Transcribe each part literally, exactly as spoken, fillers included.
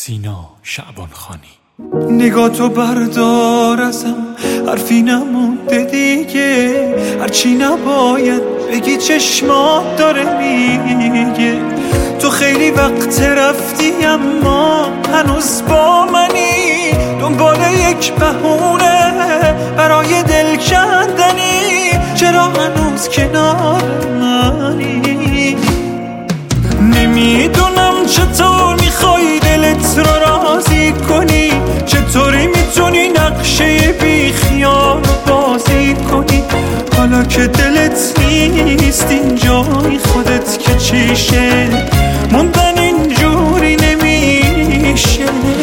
سینا شعبانخانی. نگاه تو بردار ازم، حرفی نمونده دیگه، هرچی نباید بگی چشمات داره میگه. تو خیلی وقت رفتی اما هنوز با منی، دنبال یک بهونه برای دل کندنی. چرا هنوز کنار منی؟ نمیدونم چطور میخوای دلت رو راضی کنی، چطوری میتونی نقشه بی خیال بازی کنی. حالا که دلت نیست اینجای خودت که چیشه، موندن اینجوری نمیشه.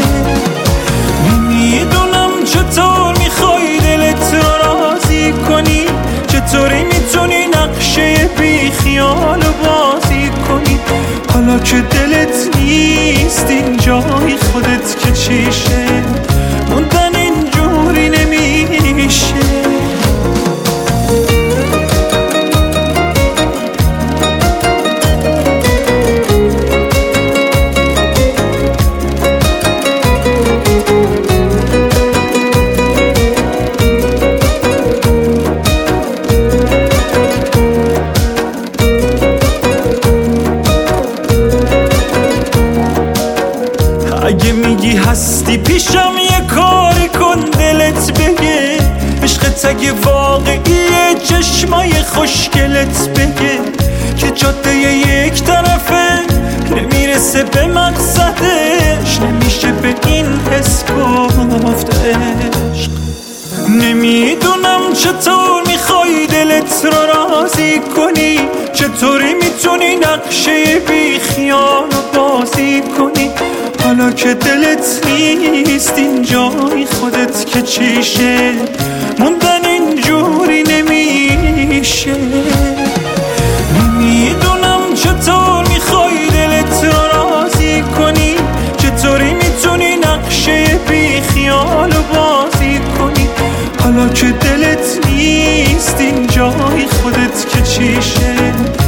نمیدونم چطور میخوای دلت رو راضی کنی، چطوری میتونی نقشه بی خیال بازی کنی. حالا که دلت نیست اینجای خودت که چیشه، موندن اینجوری نمیشه. اگه میگی هستی پیشم یه کاری کن دلت بگه، عشقت اگه واقعیه چشمای خوشگلت بگه. که جاده یک طرفه نمیرسه به مقصدش، نمیشه به این حس گفت عشق. نمیدونم چطور میخوای دلت رو راضی کنی، چطوری میتونی نقشه بی خیال بازی کنی. حالا که دلت نیست اینجای خودت که چیشه، موندن اینجوری نمیشه. نمیدونم چطور میخوای دلت رو راضی کنی، چطوری میتونی نقشه بی خیال بازی کنی. حالا که دلت نیست اینجای خودت که چیشه،